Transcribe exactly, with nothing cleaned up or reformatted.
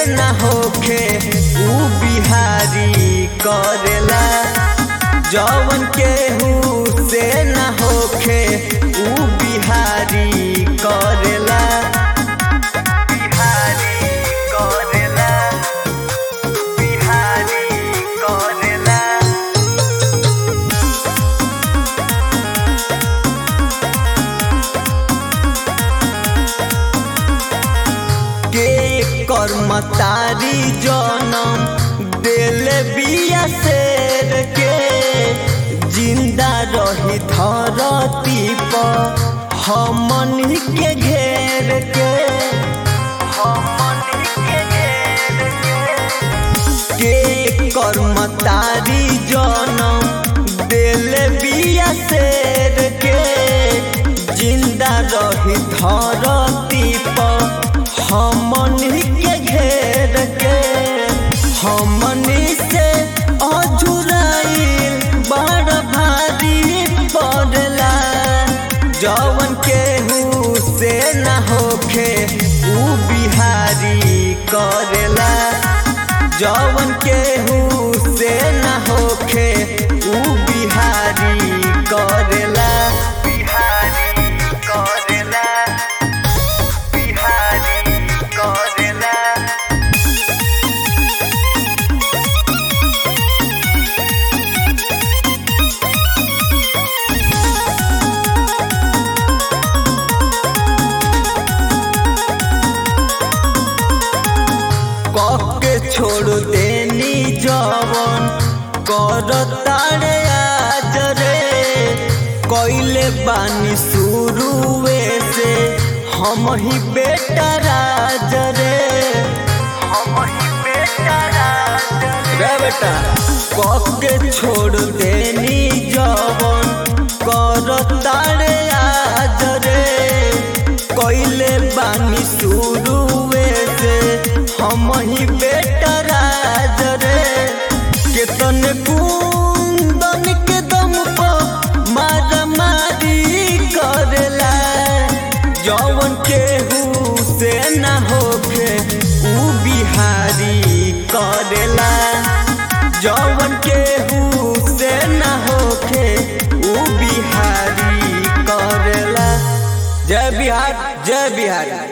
न होखे ऊ बिहारी करेला। जवन केहू से न होखे ऊ बिहारी करेला। बिहारी करेला, बिहारी करेला। के कर्मतारी जनम दिल बिया शेर के, जिंदा रही धरती पर हमनी के घेर के। हमनी के घेर के के कर्मतारी जनम दिल बिया शेर के, जिंदा रही धरती पर हमनी के घेर के। हमनी से अझुराइल बड़ भारी पड़ला। जवन केहू से न होखे ऊ बिहारी करेला। जवन केहू से न होखे ऊ बिहारी करेला। बिहारी करेला, बिहारी करेला। कके छोड़ देनी जवन करतारे आज रे। कइले बानी शुरुए से हम ही बेटा राज रे। हम ही बेटा राज रे बेटा। कके छोड़ देनी जवन करतारे आज रे। कइले बानी शुरुए से हम ही बेटा राज रे। केतन कुंदन के दम पर मारा मारी करेला। जवन केहू से न होखे ऊ बिहारी करेला। जवन केहू से न होखे ऊ बिहारी करेला। जय बिहार, जय बिहार।